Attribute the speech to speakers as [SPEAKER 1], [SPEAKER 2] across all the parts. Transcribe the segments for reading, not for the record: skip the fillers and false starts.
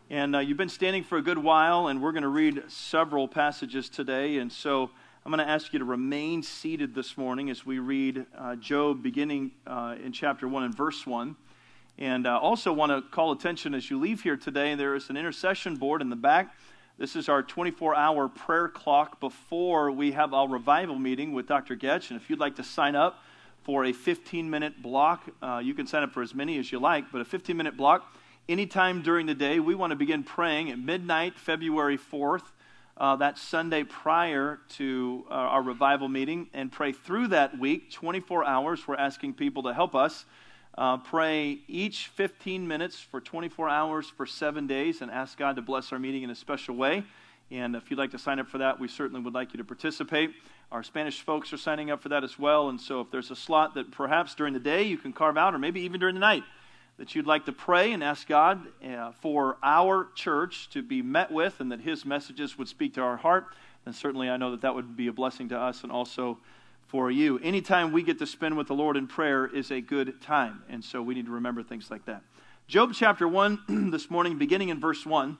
[SPEAKER 1] And you've been standing for a good while, and we're going to read several passages today. And so I'm going to ask you to remain seated this morning as we read Job beginning in chapter 1 and verse 1. And I also want to call attention as you leave here today, there is an intercession board in the back. This is our 24-hour prayer clock before we have our revival meeting with Dr. Getch. And if you'd like to sign up for a 15-minute block, you can sign up for as many as you like, but a 15-minute block anytime during the day. We want to begin praying at midnight, February 4th, that Sunday prior to our revival meeting, and pray through that week, 24 hours. We're asking people to help us pray each 15 minutes for 24 hours for 7 days and ask God to bless our meeting in a special way. And if you'd like to sign up for that, we certainly would like you to participate. Our Spanish folks are signing up for that as well. And so if there's a slot that perhaps during the day you can carve out, or maybe even during the night, that you'd like to pray and ask God for our church to be met with and that His messages would speak to our heart, then certainly I know that that would be a blessing to us and also for you. Anytime we get to spend with the Lord in prayer is a good time, and so we need to remember things like that. Job chapter 1 this morning, beginning in verse 1.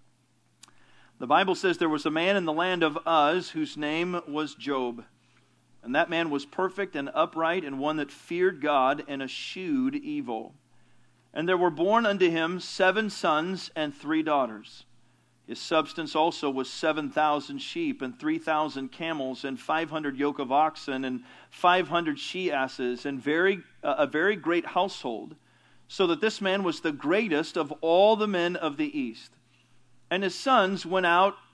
[SPEAKER 1] The Bible says, "There was a man in the land of Uz whose name was Job. And that man was perfect and upright, and one that feared God and eschewed evil. And there were born unto him 7 sons and 3 daughters. His substance also was 7,000 sheep, and 3,000 camels, and 500 yoke of oxen, and 500 she-asses, and a very great household, so that this man was the greatest of all the men of the east. And his sons went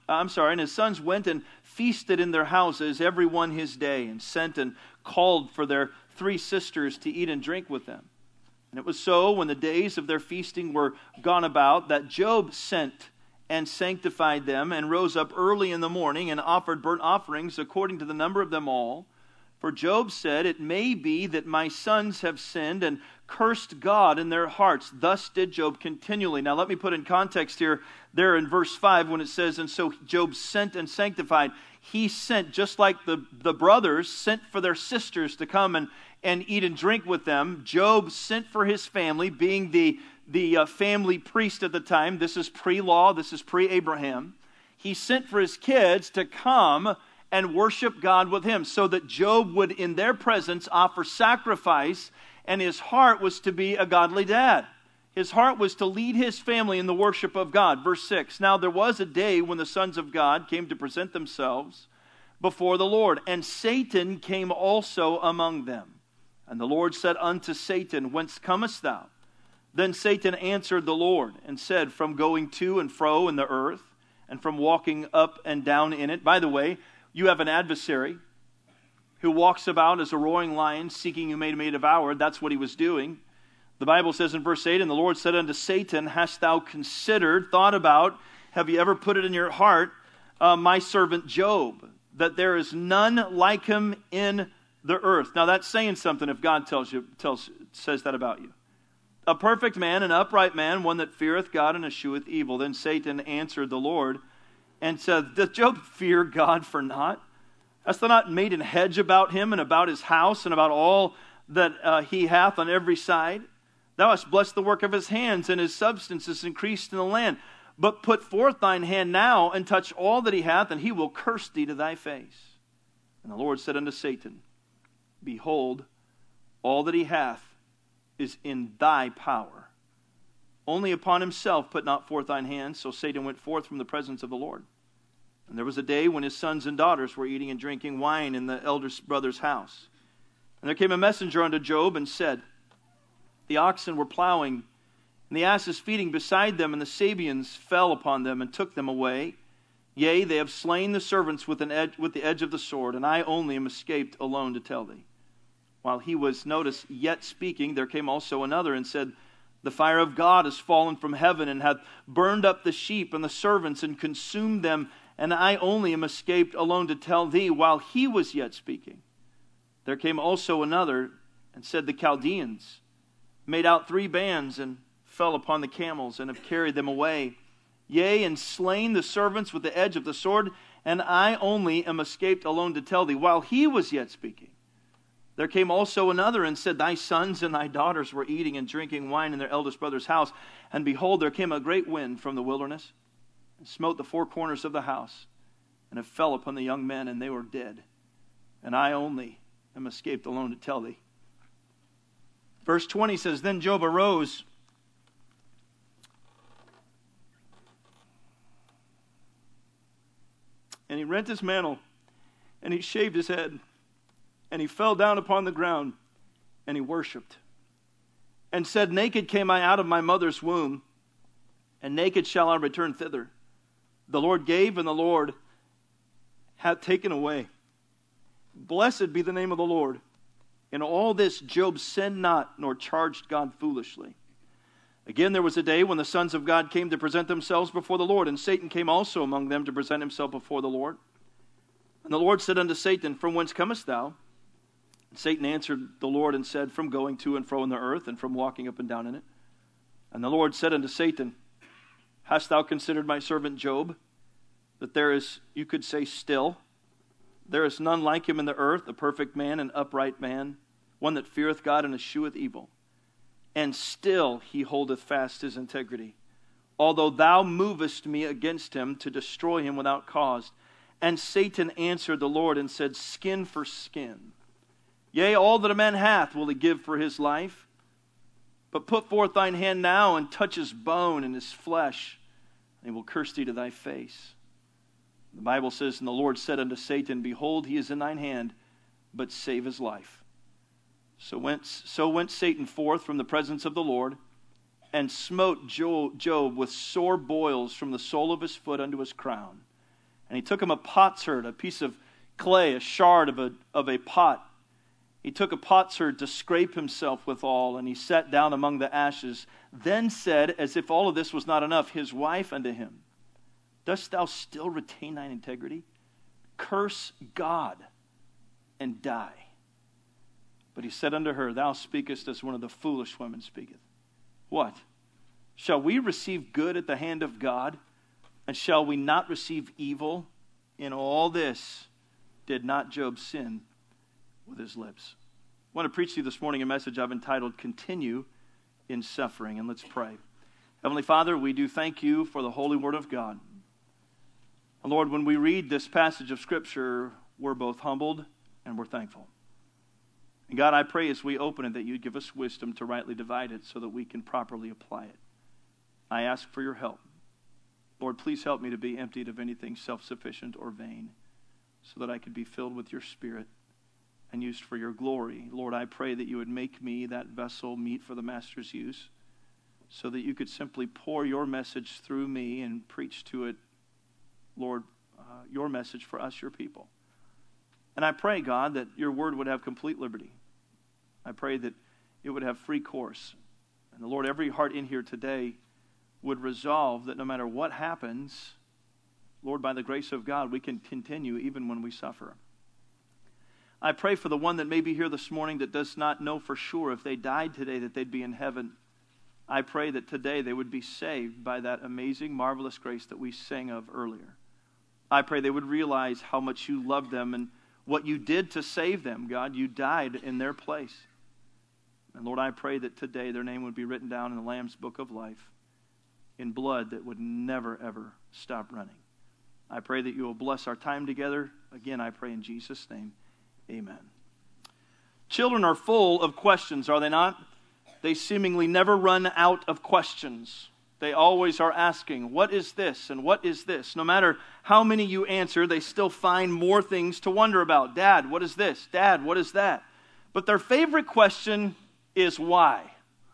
[SPEAKER 1] and feasted in their houses, every one his day, and sent and called for their 3 sisters to eat and drink with them. And it was so, when the days of their feasting were gone about, that Job sent and sanctified them, and rose up early in the morning, and offered burnt offerings according to the number of them all. For Job said, It may be that my sons have sinned, and cursed God in their hearts. Thus did Job continually." Now let me put in context here, there in verse 5, when it says, "And so Job sent and sanctified." He sent, just like the brothers sent for their sisters to come and eat and drink with them. Job sent for his family, being the family priest at the time. This is pre-law, this is pre-Abraham. He sent for his kids to come and worship God with him, so that Job would, in their presence, offer sacrifice, and his heart was to be a godly dad. His heart was to lead his family in the worship of God. Verse 6, "Now there was a day when the sons of God came to present themselves before the Lord, and Satan came also among them. And the Lord said unto Satan, Whence comest thou? Then Satan answered the Lord, and said, From going to and fro in the earth, and from walking up and down in it." By the way, you have an adversary who walks about as a roaring lion, seeking whom he may devour. That's what he was doing. The Bible says in verse 8, "And the Lord said unto Satan, Hast thou considered, thought about, have you ever put it in your heart, my servant Job, that there is none like him in the earth?" Now that's saying something if God says that about you. "A perfect man, an upright man, one that feareth God and escheweth evil." Then Satan answered the Lord and said, "Doth Job fear God for naught? Hast thou not made an hedge about him, and about his house, and about all that he hath on every side? Thou hast blessed the work of his hands, and his substance is increased in the land. But put forth thine hand now, and touch all that he hath, and he will curse thee to thy face. And the Lord said unto Satan, Behold, all that he hath is in thy power. Only upon himself put not forth thine hand." So Satan went forth from the presence of the Lord. And there was a day when his sons and daughters were eating and drinking wine in the elder brother's house. And there came a messenger unto Job, and said, The oxen were plowing, and the asses feeding beside them, and the Sabeans fell upon them, and took them away. Yea, they have slain the servants with the edge of the sword, and I only am escaped alone to tell thee. While he was, notice, yet speaking, there came also another, and said, The fire of God is fallen from heaven, and hath burned up the sheep and the servants, and consumed them, and I only am escaped alone to tell thee. While he was yet speaking, there came also another, and said, The Chaldeans made out 3 bands, and fell upon the camels, and have carried them away. Yea, and slain the servants with the edge of the sword, and I only am escaped alone to tell thee. While he was yet speaking, There came also another and said, Thy sons and thy daughters were eating and drinking wine in their eldest brother's house. And behold, there came a great wind from the wilderness, and smote the four corners of the house, and it fell upon the young men, and they were dead. And I only am escaped alone to tell thee. Verse 20 says, Then Job arose and he rent his mantle, and he shaved his head, and he fell down upon the ground, and he worshipped, and said, Naked came I out of my mother's womb, and naked shall I return thither. The Lord gave, and the Lord hath taken away. Blessed be the name of the Lord. In all this Job sinned not, nor charged God foolishly. Again, there was a day when the sons of God came to present themselves before the Lord, and Satan came also among them to present himself before the Lord. And the Lord said unto Satan, From whence comest thou? And Satan answered the Lord and said, From going to and fro in the earth, and from walking up and down in it. And the Lord said unto Satan, Hast thou considered my servant Job, that there is, you could say, still? There is none like him in the earth, a perfect man, an upright man, one that feareth God and escheweth evil. And still he holdeth fast his integrity, although thou movest me against him to destroy him without cause. And Satan answered the Lord and said, Skin for skin. Yea, all that a man hath will he give for his life. But put forth thine hand now, and touch his bone and his flesh, and he will curse thee to thy face. The Bible says, And the Lord said unto Satan, Behold, he is in thine hand, but save his life. So went Satan forth from the presence of the Lord, and smote Job with sore boils from the sole of his foot unto his crown. And he took him a potsherd, a piece of clay, a shard of a pot. He took a potsherd to scrape himself withal, and he sat down among the ashes. Then said, as if all of this was not enough, his wife unto him, Dost thou still retain thine integrity? Curse God and die. But he said unto her, Thou speakest as one of the foolish women speaketh. What? Shall we receive good at the hand of God? And shall we not receive evil? In all this did not Job sin with his lips. I want to preach to you this morning a message I've entitled, Continue in Suffering. And let's pray. Heavenly Father, we do thank you for the holy word of God. And Lord, when we read this passage of Scripture, we're both humbled and we're thankful. And God, I pray as we open it that you'd give us wisdom to rightly divide it so that we can properly apply it. I ask for your help. Lord, please help me to be emptied of anything self-sufficient or vain so that I could be filled with your Spirit and used for your glory. Lord, I pray that you would make me that vessel meet for the Master's use so that you could simply pour your message through me and preach to it, Lord, your message for us, your people. And I pray, God, that your word would have complete liberty. I pray that it would have free course. And the Lord, every heart in here today would resolve that no matter what happens, Lord, by the grace of God, we can continue even when we suffer. I pray for the one that may be here this morning that does not know for sure if they died today that they'd be in heaven. I pray that today they would be saved by that amazing, marvelous grace that we sang of earlier. I pray they would realize how much you love them and what you did to save them, God. You died in their place. And Lord, I pray that today their name would be written down in the Lamb's Book of Life in blood that would never, ever stop running. I pray that you will bless our time together. Again, I pray in Jesus' name, amen. Children are full of questions, are they not? They seemingly never run out of questions. They always are asking, what is this and what is this? No matter how many you answer, they still find more things to wonder about. Dad, what is this? Dad, what is that? But their favorite question is why.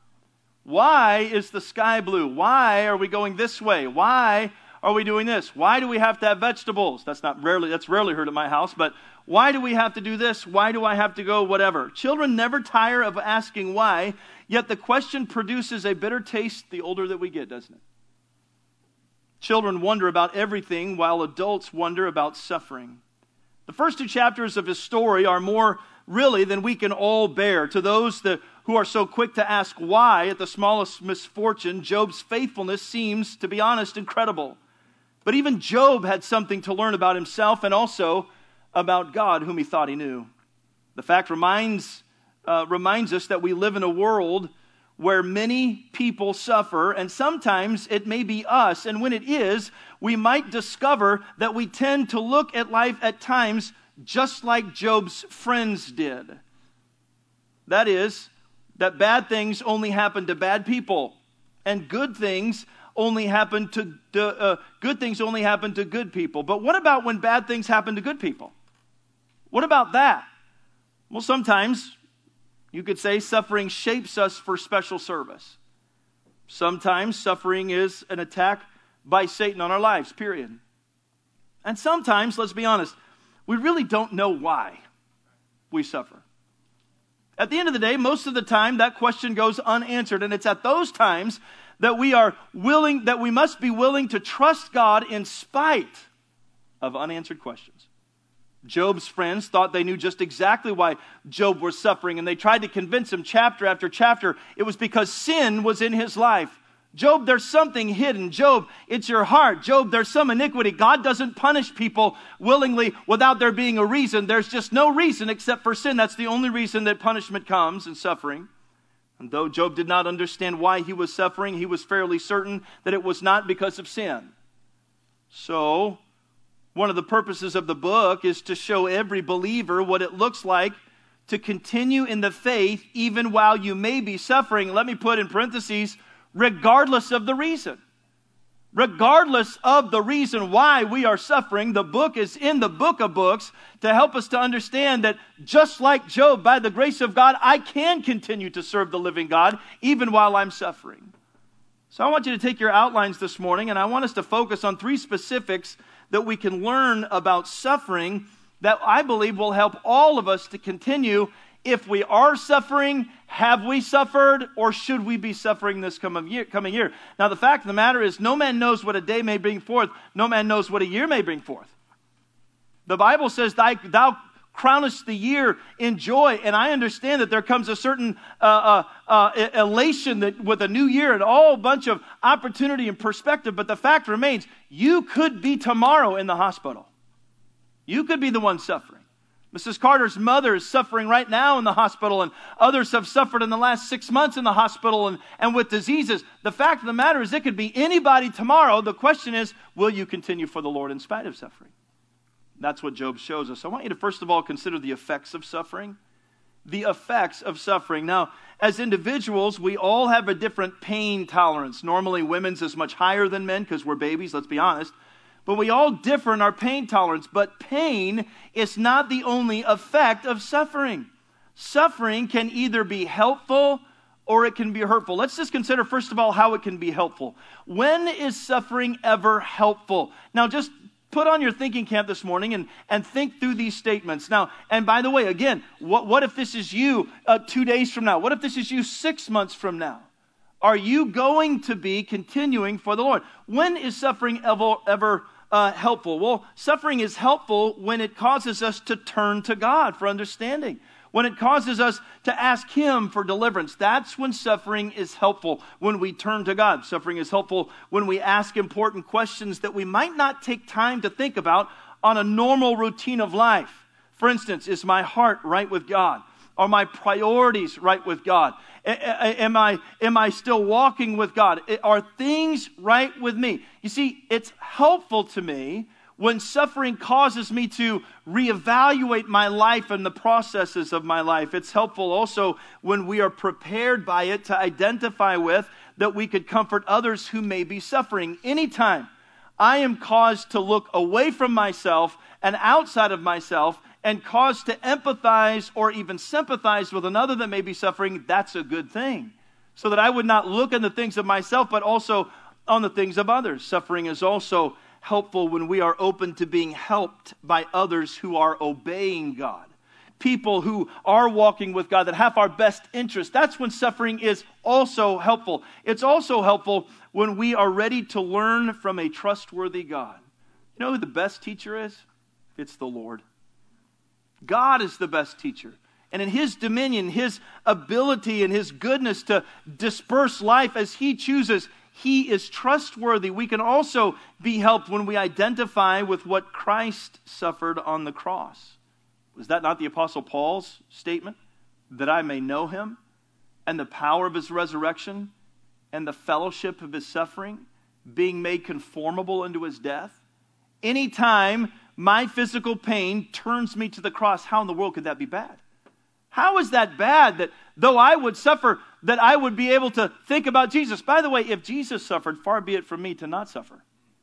[SPEAKER 1] Why is the sky blue? Why are we going this way? Why are we doing this? Why do we have to have vegetables? That's rarely heard at my house, but why do we have to do this? Why do I have to go whatever? Children never tire of asking why, yet the question produces a bitter taste the older that we get, doesn't it? Children wonder about everything while adults wonder about suffering. The first two chapters of his story are more really than we can all bear. To those who are so quick to ask why at the smallest misfortune, Job's faithfulness seems, to be honest, incredible. But even Job had something to learn about himself and also about God, whom he thought he knew. The fact reminds us that we live in a world where many people suffer, and sometimes it may be us. And when it is, we might discover that we tend to look at life at times just like Job's friends did. That is, that bad things only happen to bad people, and good things only happen to good people. But what about when bad things happen to good people? What about that? Well, sometimes you could say suffering shapes us for special service. Sometimes suffering is an attack by Satan on our lives, period. And sometimes, let's be honest, we really don't know why we suffer. At the end of the day, most of the time, that question goes unanswered. And it's at those times that we must be willing to trust God in spite of unanswered questions. Job's friends thought they knew just exactly why Job was suffering, and they tried to convince him chapter after chapter it was because sin was in his life. Job, there's something hidden. Job, it's your heart. Job, there's some iniquity. God doesn't punish people willingly without there being a reason. There's just no reason except for sin. That's the only reason that punishment comes and suffering. And though Job did not understand why he was suffering, he was fairly certain that it was not because of sin. So, one of the purposes of the book is to show every believer what it looks like to continue in the faith even while you may be suffering. Let me put in parentheses, regardless of the reason. Regardless of the reason why we are suffering, the book is in the book of books to help us to understand that just like Job, by the grace of God, I can continue to serve the living God even while I'm suffering. So I want you to take your outlines this morning, and I want us to focus on 3 specifics that we can learn about suffering that I believe will help all of us to continue. If we are suffering, have we suffered, or should we be suffering this coming year? Now, the fact of the matter is, no man knows what a day may bring forth. No man knows what a year may bring forth. The Bible says, thou crownest the year in joy. And I understand that there comes a certain elation that with a new year and all bunch of opportunity and perspective. But the fact remains, you could be tomorrow in the hospital. You could be the one suffering. Mrs. Carter's mother is suffering right now in the hospital, and others have suffered in the last 6 months in the hospital and with diseases. The fact of the matter is, it could be anybody tomorrow. The question is, will you continue for the Lord in spite of suffering? That's what Job shows us. I want you to first of all consider the effects of suffering. The effects of suffering. Now, as individuals, we all have a different pain tolerance. Normally, women's is much higher than men because we're babies, let's be honest. But we all differ in our pain tolerance. But pain is not the only effect of suffering. Suffering can either be helpful or it can be hurtful. Let's just consider, first of all, how it can be helpful. When is suffering ever helpful? Now, just put on your thinking cap this morning and think through these statements. Now, and by the way, again, what if this is you 2 days from now? What if this is you 6 months from now? Are you going to be continuing for the Lord? When is suffering ever helpful? Well, suffering is helpful when it causes us to turn to God for understanding. When it causes us to ask Him for deliverance. That's when suffering is helpful, when we turn to God. Suffering is helpful when we ask important questions that we might not take time to think about on a normal routine of life. For instance, is my heart right with God? Are my priorities right with God? Am I still walking with God? Are things right with me? You see, it's helpful to me when suffering causes me to reevaluate my life and the processes of my life. It's helpful also when we are prepared by it to identify with that we could comfort others who may be suffering. Anytime I am caused to look away from myself and outside of myself and caused to empathize or even sympathize with another that may be suffering, that's a good thing. So that I would not look on the things of myself, but also on the things of others. Suffering is also helpful when we are open to being helped by others who are obeying God. People who are walking with God, that have our best interest. That's when suffering is also helpful. It's also helpful when we are ready to learn from a trustworthy God. You know who the best teacher is? It's the Lord. God is the best teacher. And in His dominion, His ability and His goodness to disperse life as He chooses, He is trustworthy. We can also be helped when we identify with what Christ suffered on the cross. Was that not the Apostle Paul's statement? That I may know him and the power of his resurrection and the fellowship of his suffering, being made conformable unto his death. Anytime my physical pain turns me to the cross, how in the world could that be bad? How is that bad that though I would suffer, that I would be able to think about Jesus? By the way, if Jesus suffered, far be it from me to not suffer.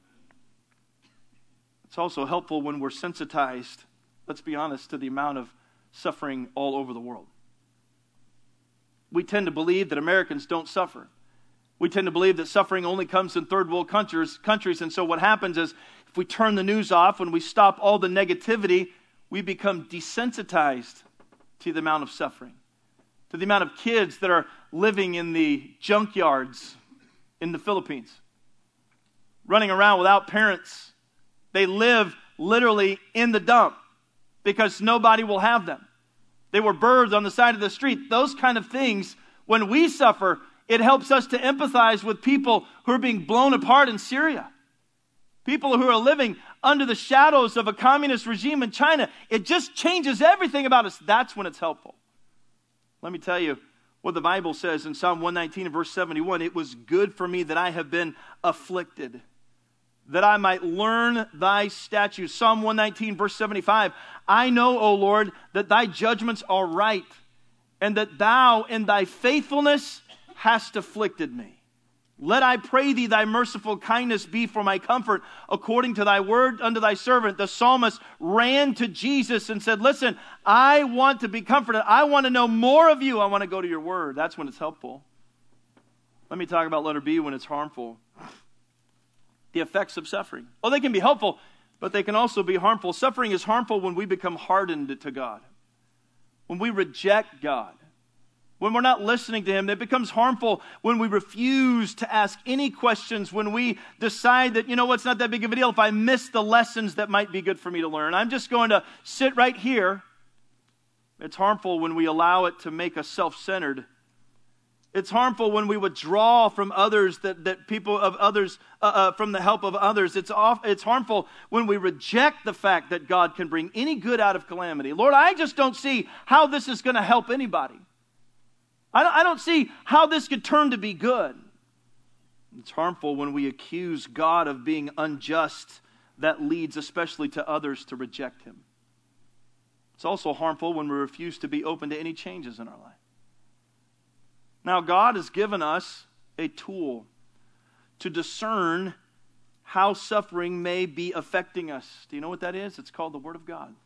[SPEAKER 1] It's also helpful when we're sensitized, let's be honest, to the amount of suffering all over the world. We tend to believe that Americans don't suffer. We tend to believe that suffering only comes in third world countries. And so what happens is, if we turn the news off, when we stop all the negativity, we become desensitized to the amount of suffering, to the amount of kids that are living in the junkyards in the Philippines, running around without parents. They live literally in the dump because nobody will have them. They were birds on the side of the street. Those kind of things, when we suffer, it helps us to empathize with people who are being blown apart in Syria. People who are living under the shadows of a communist regime in China. It just changes everything about us. That's when it's helpful. Let me tell you what the Bible says in Psalm 119 and verse 71. It was good for me that I have been afflicted, that I might learn thy statutes. Psalm 119 verse 75. I know, O Lord, that thy judgments are right, and that thou in thy faithfulness hast afflicted me. Let, I pray thee, thy merciful kindness be for my comfort, according to thy word unto thy servant. The psalmist ran to Jesus and said, listen, I want to be comforted. I want to know more of you. I want to go to your word. That's when it's helpful. Let me talk about letter B, when it's harmful. The effects of suffering. Oh, they can be helpful, but they can also be harmful. Suffering is harmful when we become hardened to God, when we reject God, when we're not listening to him. It becomes harmful when we refuse to ask any questions, when we decide that, it's not that big of a deal if I miss the lessons that might be good for me to learn. I'm just going to sit right here. It's harmful when we allow it to make us self-centered. It's harmful when we withdraw from others, that people of others, from the help of others. It's harmful when we reject the fact that God can bring any good out of calamity. Lord, I just don't see how this is going to help anybody. I don't see how this could turn to be good. It's harmful when we accuse God of being unjust. That leads especially to others to reject him. It's also harmful when we refuse to be open to any changes in our life. Now, God has given us a tool to discern how suffering may be affecting us. Do you know what that is? It's called the Word of God.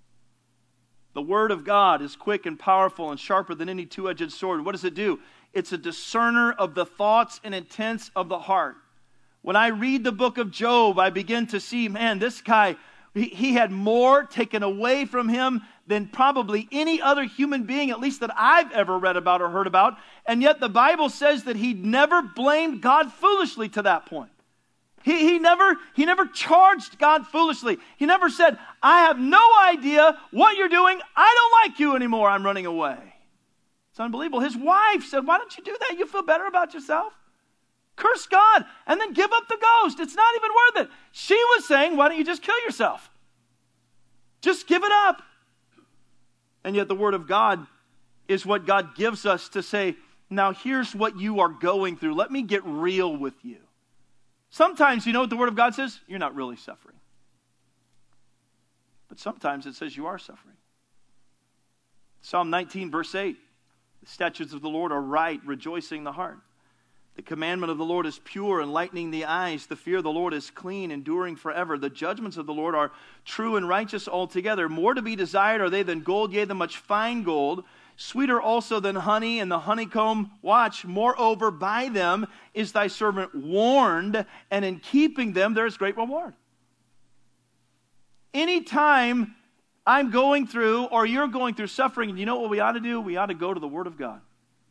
[SPEAKER 1] The Word of God is quick and powerful and sharper than any two-edged sword. What does it do? It's a discerner of the thoughts and intents of the heart. When I read the book of Job, I begin to see, man, this guy, he had more taken away from him than probably any other human being, at least that I've ever read about or heard about. And yet the Bible says that he never blamed God foolishly to that point. He never charged God foolishly. He never said, I have no idea what you're doing. I don't like you anymore. I'm running away. It's unbelievable. His wife said, why don't you do that? You feel better about yourself? Curse God and then give up the ghost. It's not even worth it. She was saying, why don't you just kill yourself? Just give it up. And yet the Word of God is what God gives us to say, now here's what you are going through. Let me get real with you. Sometimes, you know what the Word of God says? You're not really suffering. But sometimes it says you are suffering. Psalm 19, verse 8. The statutes of the Lord are right, rejoicing the heart. The commandment of the Lord is pure, enlightening the eyes. The fear of the Lord is clean, enduring forever. The judgments of the Lord are true and righteous altogether. More to be desired are they than gold, yea, than much fine gold. Sweeter also than honey and the honeycomb. Watch, moreover, by them is thy servant warned, and in keeping them there is great reward. Anytime I'm going through, or you're going through suffering, you know what we ought to do? We ought to go to the Word of God.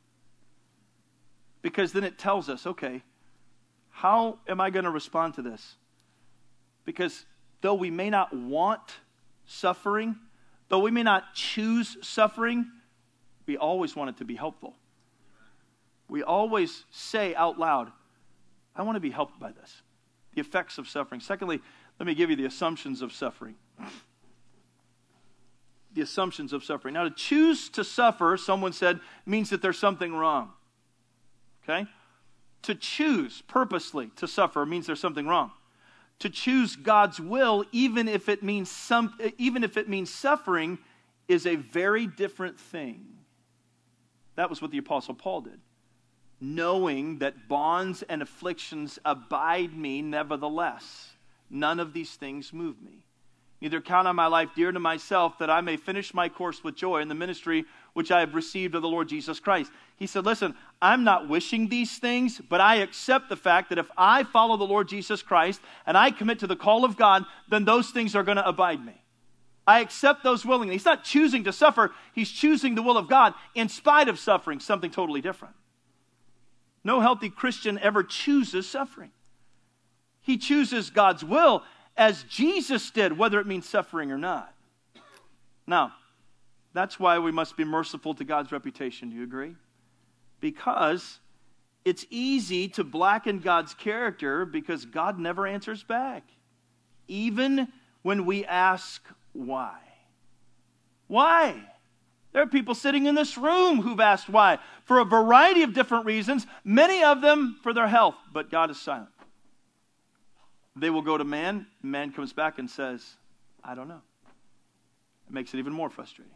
[SPEAKER 1] Because then it tells us, okay, how am I going to respond to this? Because though we may not want suffering, though we may not choose suffering, we always want it to be helpful. We always say out loud, I want to be helped by this. The effects of suffering. Secondly, let me give you the assumptions of suffering. the assumptions of suffering. Now, to choose to suffer, someone said, means that there's something wrong. Okay? To choose purposely to suffer means there's something wrong. To choose God's will, even if it means suffering, is a very different thing. That was what the Apostle Paul did. Knowing that bonds and afflictions abide me, nevertheless, none of these things move me. Neither count on my life dear to myself, that I may finish my course with joy in the ministry which I have received of the Lord Jesus Christ. He said, listen, I'm not wishing these things, but I accept the fact that if I follow the Lord Jesus Christ and I commit to the call of God, then those things are going to abide me. I accept those willingly. He's not choosing to suffer. He's choosing the will of God in spite of suffering, something totally different. No healthy Christian ever chooses suffering. He chooses God's will as Jesus did, whether it means suffering or not. Now, that's why we must be merciful to God's reputation. Do you agree? Because it's easy to blacken God's character because God never answers back. Even when we ask why. Why? There are people sitting in this room who've asked why for a variety of different reasons, many of them for their health, but God is silent. They will go to man, man comes back and says, I don't know. It makes it even more frustrating.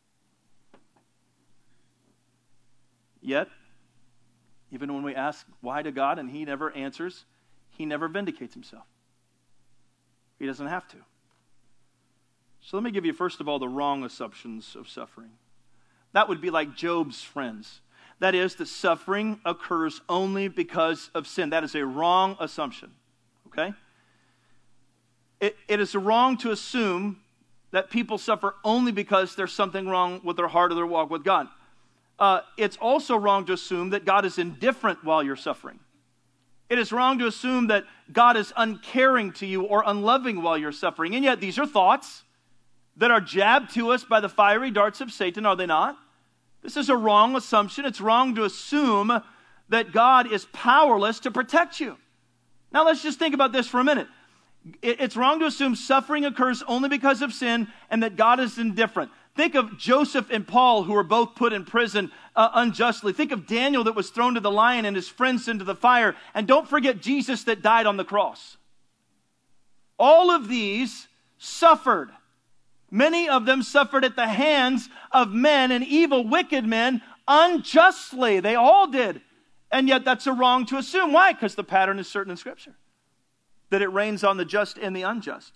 [SPEAKER 1] Yet, even when we ask why to God and He never answers, He never vindicates Himself. He doesn't have to. So let me give you, first of all, the wrong assumptions of suffering. That would be like Job's friends. That is, that suffering occurs only because of sin. That is a wrong assumption. Okay? It is wrong to assume that people suffer only because there's something wrong with their heart or their walk with God. It's also wrong to assume that God is indifferent while you're suffering. It is wrong to assume that God is uncaring to you or unloving while you're suffering. And yet these are thoughts that are jabbed to us by the fiery darts of Satan, are they not? This is a wrong assumption. It's wrong to assume that God is powerless to protect you. Now let's just think about this for a minute. It's wrong to assume suffering occurs only because of sin and that God is indifferent. Think of Joseph and Paul, who were both put in prison unjustly. Think of Daniel that was thrown to the lion and his friends into the fire. And don't forget Jesus that died on the cross. All of these suffered. Many of them suffered at the hands of men and evil, wicked men unjustly. They all did. And yet that's wrong to assume. Why? Because the pattern is certain in Scripture. That it rains on the just and the unjust.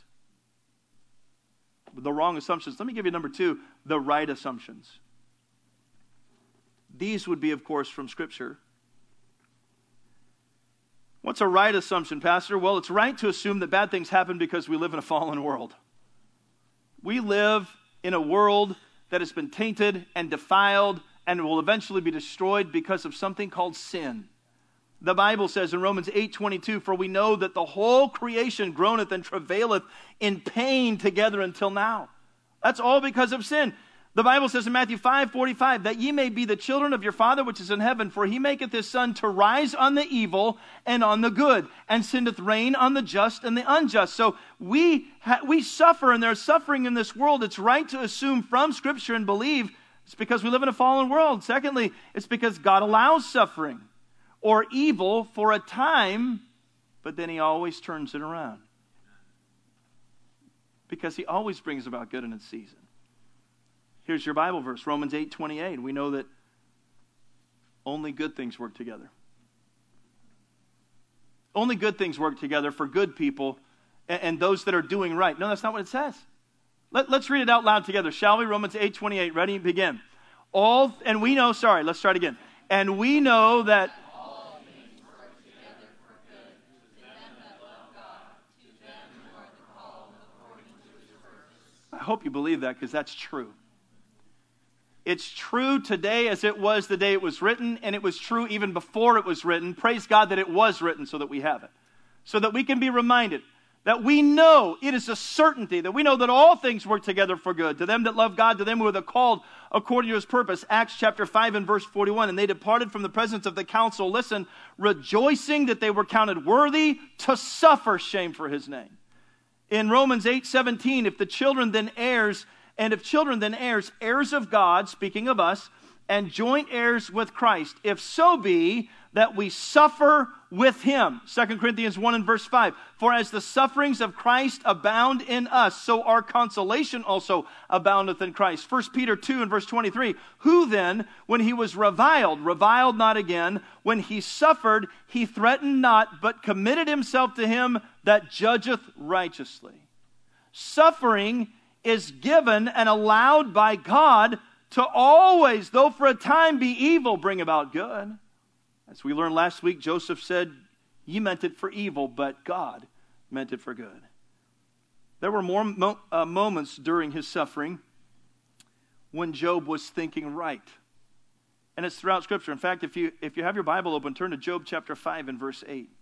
[SPEAKER 1] The wrong assumptions. Let me give you number 2, the right assumptions. These would be, of course, from Scripture. What's a right assumption, Pastor? Well, it's right to assume that bad things happen because we live in a fallen world. We live in a world that has been tainted and defiled and will eventually be destroyed because of something called sin. The Bible says in Romans 8:22, for we know that the whole creation groaneth and travaileth in pain together until now. That's all because of sin. The Bible says in Matthew 5:45, that ye may be the children of your Father which is in heaven, for He maketh His sun to rise on the evil and on the good, and sendeth rain on the just and the unjust. So we suffer, and there's suffering in this world. It's right to assume from Scripture and believe it's because we live in a fallen world. Secondly, it's because God allows suffering or evil for a time, but then He always turns it around. Because He always brings about good in its season. Here's your Bible verse, Romans 8:28. We know that only good things work together. Only good things work together for good people and those that are doing right. No, that's not what it says. Let's read it out loud together, shall we? Romans 8:28. Ready? Begin. And we know that I hope you believe that, because that's true. It's true today as it was the day it was written, and it was true even before it was written. Praise God that it was written so that we have it. So that we can be reminded that we know, it is a certainty, that we know that all things work together for good, to them that love God, to them who are called according to His purpose. Acts chapter 5 and verse 41, and they departed from the presence of the council, listen, rejoicing that they were counted worthy to suffer shame for His name. In Romans 8:17, if the children then heirs, And if children, then heirs, heirs of God, speaking of us, and joint heirs with Christ, if so be that we suffer with him. 2 Corinthians 1 and verse 5. For as the sufferings of Christ abound in us, so our consolation also aboundeth in Christ. 1 Peter 2 and verse 23. Who then, when he was reviled not again, when he suffered, he threatened not, but committed himself to him that judgeth righteously. Suffering is given and allowed by God to always, though for a time be evil, bring about good. As we learned last week, Joseph said, "Ye meant it for evil, but God meant it for good." There were more moments during his suffering when Job was thinking right. And it's throughout Scripture. In fact, if you have your Bible open, turn to Job chapter 5 and verse 8.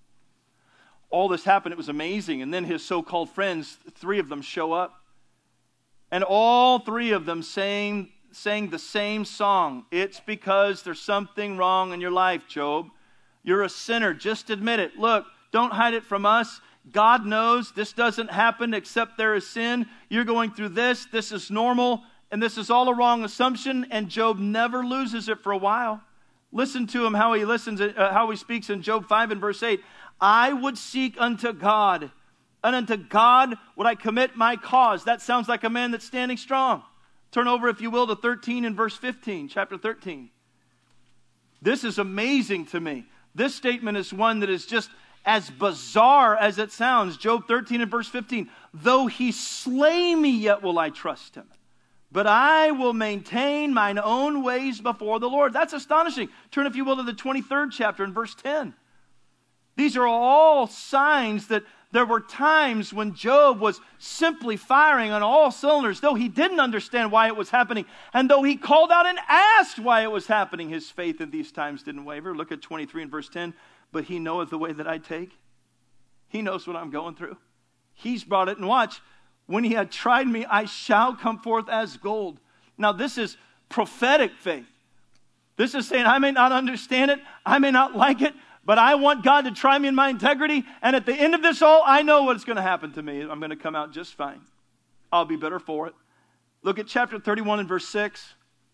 [SPEAKER 1] All this happened, it was amazing. And then his so-called friends, 3 of them show up. And all 3 of them sang the same song. It's because there's something wrong in your life, Job. You're a sinner. Just admit it. Look, don't hide it from us. God knows this doesn't happen except there is sin. You're going through this. This is normal. And this is all a wrong assumption. And Job never loses it for a while. Listen to him how he speaks in Job 5 and verse 8. I would seek unto God, and unto God would I commit my cause. That sounds like a man that's standing strong. Turn over, if you will, to 13 and verse 15, chapter 13. This is amazing to me. This statement is one that is just as bizarre as it sounds. Job 13 and verse 15. Though he slay me, yet will I trust him. But I will maintain mine own ways before the Lord. That's astonishing. Turn, if you will, to the 23rd chapter and verse 10. These are all signs that there were times when Job was simply firing on all cylinders, though he didn't understand why it was happening. And though he called out and asked why it was happening, his faith in these times didn't waver. Look at 23 and verse 10. But he knoweth the way that I take. He knows what I'm going through. He's brought it. And watch, when he had tried me, I shall come forth as gold. Now this is prophetic faith. This is saying I may not understand it. I may not like it. But I want God to try me in my integrity. And at the end of this all, I know what's going to happen to me. I'm going to come out just fine. I'll be better for it. Look at chapter 31 and verse 6.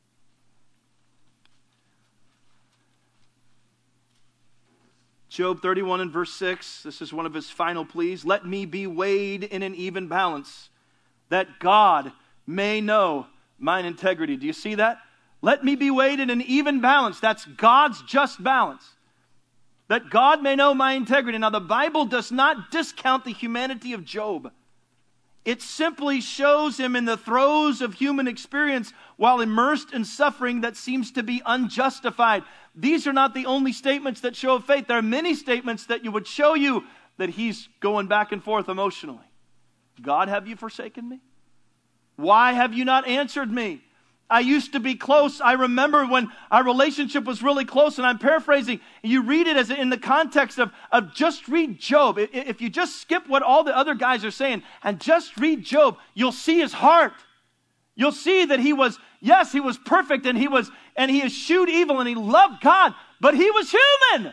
[SPEAKER 1] Job 31 and verse 6. This is one of his final pleas. Let me be weighed in an even balance, that God may know mine integrity. Do you see that? Let me be weighed in an even balance. That's God's just balance. That God may know my integrity. Now, the Bible does not discount the humanity of Job. It simply shows him in the throes of human experience while immersed in suffering that seems to be unjustified. These are not the only statements that show faith. There are many statements that would show you that he's going back and forth emotionally. God, have you forsaken me? Why have you not answered me? I used to be close. I remember when our relationship was really close, and I'm paraphrasing. You read it as in the context of just read Job. If you just skip what all the other guys are saying and just read Job, you'll see his heart. You'll see that he was perfect, and he eschewed evil, and he loved God, but he was human.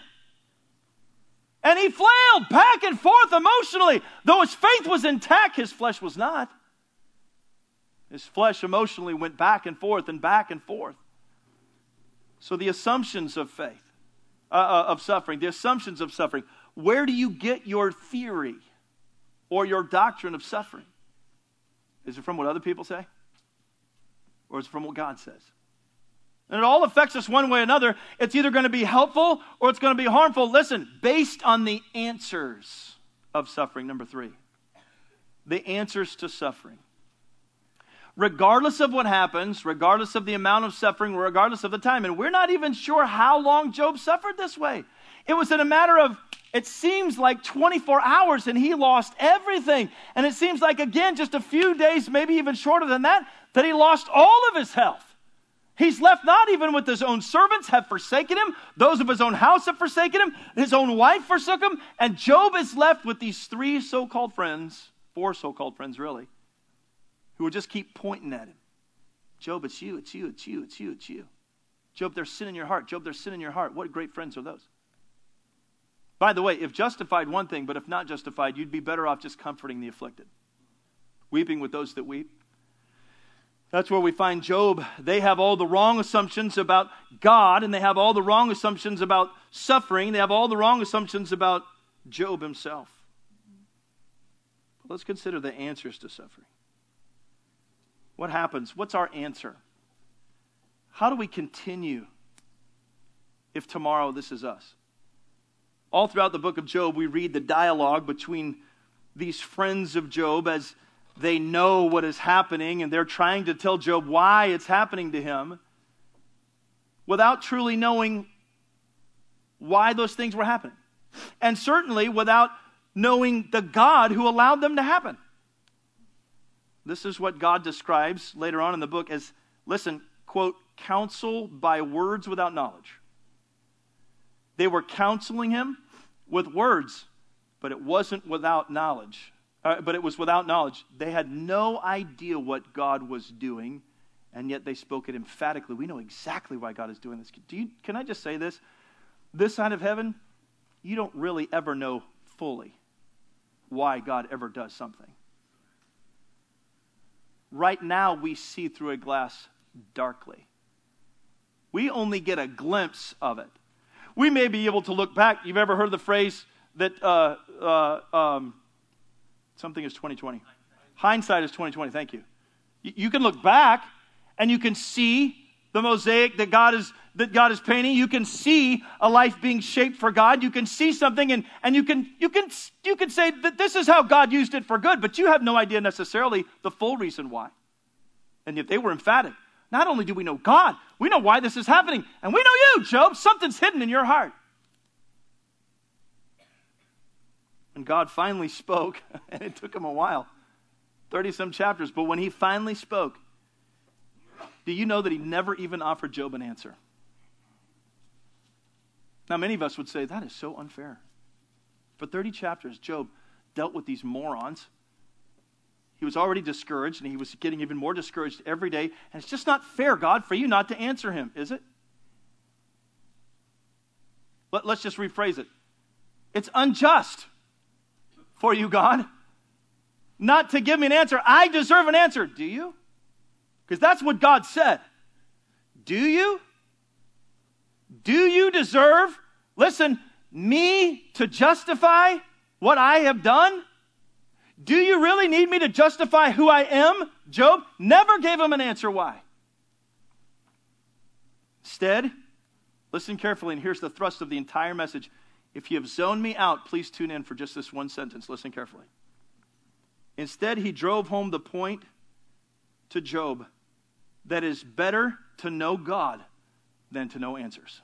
[SPEAKER 1] And he flailed back and forth emotionally. Though his faith was intact, his flesh was not. His flesh emotionally went back and forth and back and forth. So the assumptions of faith, of suffering, the assumptions of suffering, where do you get your theory or your doctrine of suffering? Is it from what other people say? Or is it from what God says? And it all affects us one way or another. It's either going to be helpful or it's going to be harmful. Listen, based on the answers of suffering, number 3. The answers to suffering. Regardless of what happens, regardless of the amount of suffering, regardless of the time. And we're not even sure how long Job suffered this way. It was in a matter of, it seems like 24 hours and he lost everything. And it seems like, again, just a few days, maybe even shorter than that he lost all of his health. He's left not even with his own servants have forsaken him. Those of his own house have forsaken him. His own wife forsook him. And Job is left with these 3 so-called friends, 4 so-called friends really, who will just keep pointing at him. Job, it's you, it's you, it's you, it's you, it's you. Job, there's sin in your heart. Job, there's sin in your heart. What great friends are those? By the way, if justified, one thing, but if not justified, you'd be better off just comforting the afflicted. Weeping with those that weep. That's where we find Job. They have all the wrong assumptions about God, and they have all the wrong assumptions about suffering. They have all the wrong assumptions about Job himself. Let's consider the answers to suffering. What happens? What's our answer? How do we continue if tomorrow this is us? All throughout the book of Job, we read the dialogue between these friends of Job as they know what is happening, and they're trying to tell Job why it's happening to him without truly knowing why those things were happening. And certainly without knowing the God who allowed them to happen. This is what God describes later on in the book as, listen, quote, counsel by words without knowledge. They were counseling him with words, but it wasn't without knowledge. But it was without knowledge. They had no idea what God was doing, and yet they spoke it emphatically. We know exactly why God is doing this. Can I just say this? This side of heaven, you don't really ever know fully why God ever does something. Right now, we see through a glass darkly. We only get a glimpse of it. We may be able to look back. You've ever heard the phrase that something is 20/20. Hindsight is 20/20. Thank you. You can look back and you can see the mosaic that God is painting. You can see a life being shaped for God. You can see something and you can say that this is how God used it for good, but you have no idea necessarily the full reason why. And yet they were emphatic. Not only do we know God, we know why this is happening. And we know you, Job. Something's hidden in your heart. And God finally spoke, and it took him a while, 30-some chapters, but when he finally spoke, do you know that he never even offered Job an answer? Now, many of us would say, that is so unfair. For 30 chapters, Job dealt with these morons. He was already discouraged, and he was getting even more discouraged every day, and it's just not fair, God, for you not to answer him, is it? Let's just rephrase it. It's unjust for you, God, not to give me an answer. I deserve an answer. Do you? Because that's what God said. Do you? Do you deserve, listen, me to justify what I have done? Do you really need me to justify who I am? Job never gave him an answer why. Instead, listen carefully, and here's the thrust of the entire message. If you have zoned me out, please tune in for just this one sentence. Listen carefully. Instead, he drove home the point to Job that is better to know God than to know answers.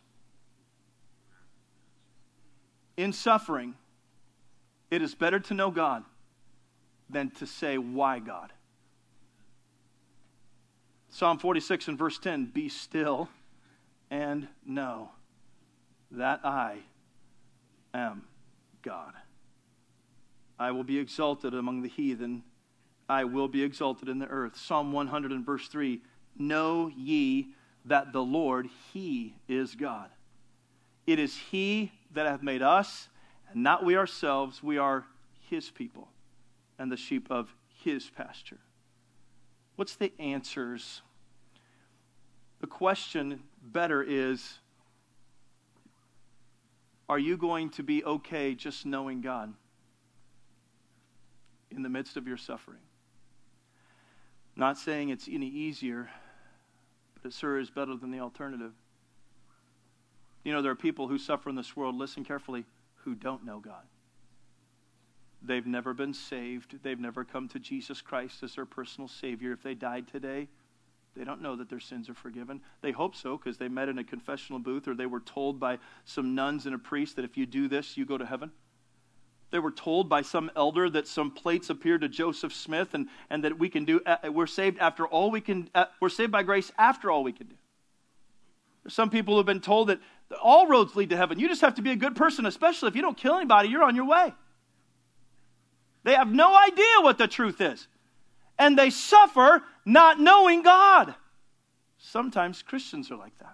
[SPEAKER 1] In suffering, it is better to know God than to say, why God? Psalm 46 and verse 10, be still and know that I am God. I will be exalted among the heathen. I will be exalted in the earth. Psalm 100 and verse 3, know ye that the Lord, He is God. It is He that hath made us, and not we ourselves. We are His people and the sheep of His pasture. What's the answers? The question better is, are you going to be okay just knowing God in the midst of your suffering? Not saying it's any easier, but it sure is better than the alternative. You know, there are people who suffer in this world, listen carefully, who don't know God. They've never been saved. They've never come to Jesus Christ as their personal Savior. If they died today, they don't know that their sins are forgiven. They hope so because they met in a confessional booth, or they were told by some nuns and a priest that if you do this, you go to heaven. They were told by some elder that some plates appeared to Joseph Smith and that we can do, we're saved after all we can, we're saved by grace after all we can do. There's some people who have been told that all roads lead to heaven. You just have to be a good person, especially if you don't kill anybody, you're on your way. They have no idea what the truth is. And they suffer not knowing God. Sometimes Christians are like that.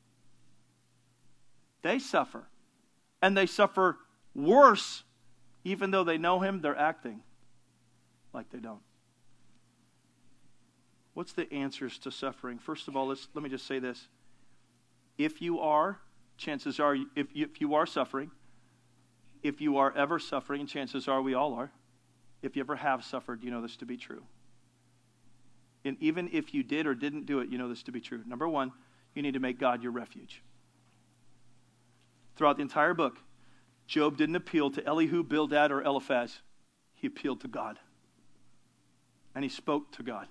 [SPEAKER 1] They suffer. And they suffer worse. Even though they know Him, they're acting like they don't. What's the answers to suffering? First of all, let me just say this. If you are, chances are, if you are suffering, if you are ever suffering, and chances are we all are, if you ever have suffered, you know this to be true. And even if you did or didn't do it, you know this to be true. Number one, you need to make God your refuge. Throughout the entire book, Job didn't appeal to Elihu, Bildad, or Eliphaz. He appealed to God. And he spoke to God.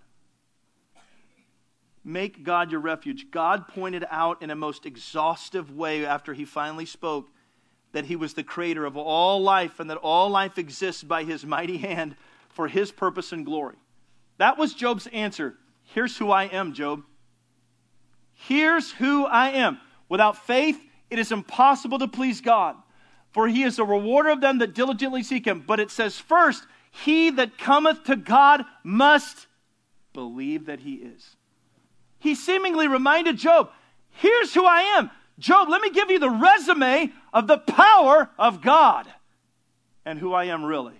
[SPEAKER 1] Make God your refuge. God pointed out in a most exhaustive way after he finally spoke that he was the creator of all life and that all life exists by his mighty hand for his purpose and glory. That was Job's answer. Here's who I am, Job. Here's who I am. Without faith, it is impossible to please God, for he is a rewarder of them that diligently seek him. But it says first, he that cometh to God must believe that he is. He seemingly reminded Job, here's who I am. Job, let me give you the resume of the power of God and who I am really.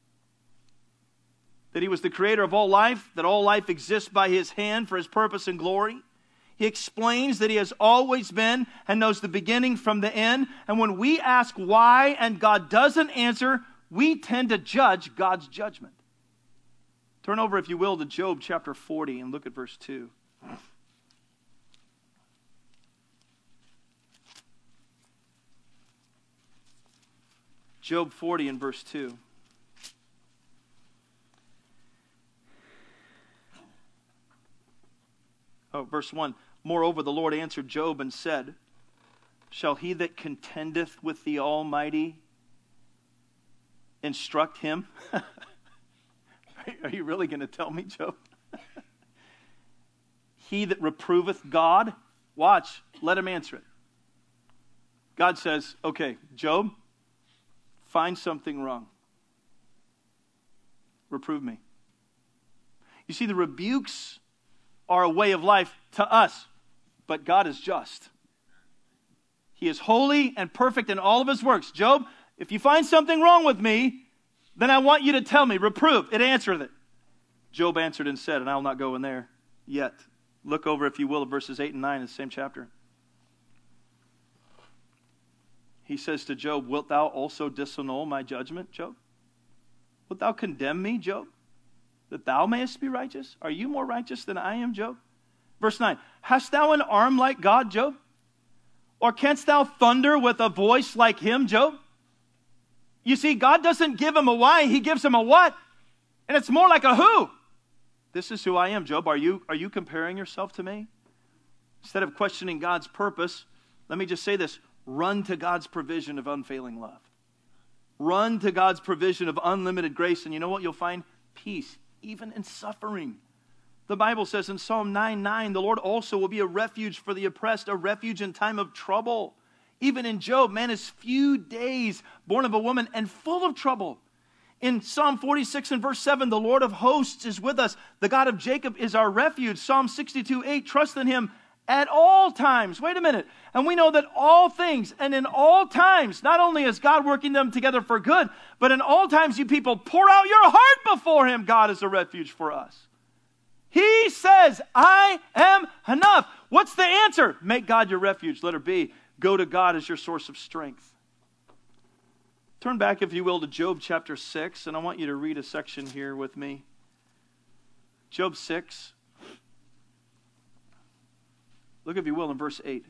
[SPEAKER 1] That he was the creator of all life, that all life exists by his hand for his purpose and glory. He explains that he has always been and knows the beginning from the end. And when we ask why and God doesn't answer, we tend to judge God's judgment. Turn over, if you will, to Job chapter 40 and look at verse 2. Job 40 and verse 2. Verse 1. Moreover, the Lord answered Job and said, shall he that contendeth with the Almighty instruct him? Are you really going to tell me, Job? He that reproveth God, watch, let him answer it. God says, okay, Job, find something wrong. Reprove me. You see, the rebukes are a way of life to us, but God is just. He is holy and perfect in all of his works. Job, if you find something wrong with me, then I want you to tell me. Reprove. It answereth it. Job answered and said, and I will not go in there yet. Look over, if you will, at verses 8 and 9 in the same chapter. He says to Job, wilt thou also disannul my judgment, Job? Wilt thou condemn me, Job, that thou mayest be righteous? Are you more righteous than I am, Job? Verse 9, hast thou an arm like God, Job? Or canst thou thunder with a voice like him, Job? You see, God doesn't give him a why, he gives him a what? And it's more like a who. This is who I am, Job. Are you comparing yourself to me? Instead of questioning God's purpose, let me just say this. Run to God's provision of unfailing love. Run to God's provision of unlimited grace. And you know what? You'll find peace, even in suffering. The Bible says in Psalm 9:9, the Lord also will be a refuge for the oppressed, a refuge in time of trouble. Even in Job, man is few days, born of a woman, and full of trouble. In Psalm 46 and verse 7, the Lord of hosts is with us. The God of Jacob is our refuge. Psalm 62:8, trust in him at all times. Wait a minute. And we know that all things and in all times, not only is God working them together for good, but in all times you people pour out your heart before him. God is a refuge for us. He says, I am enough. What's the answer? Make God your refuge. Let her be. Go to God as your source of strength. Turn back, if you will, to Job chapter 6, and I want you to read a section here with me. Job 6. Look, if you will, in verse 8.